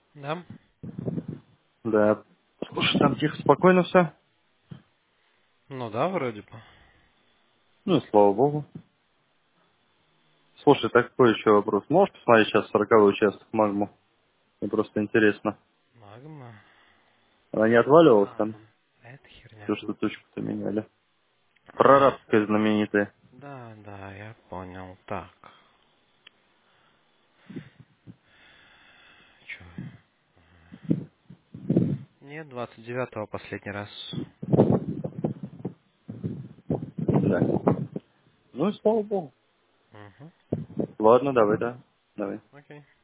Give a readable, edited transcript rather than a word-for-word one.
Да? Да. Слушай, там тихо, спокойно все. Ну да, вроде бы. Ну и слава богу. Слушай, такой еще вопрос. Можешь посмотреть сейчас 40-й участок Магму? Мне просто интересно. Магма. Она не отваливалась А, там? это То, херня. что точку-то меняли. Прорабская знаменитая. Да, да, я понял. Так. Чё? Нет, 29-го последний раз. Да. Ну и слава богу. Угу. Ладно, давай, да. Давай. Окей.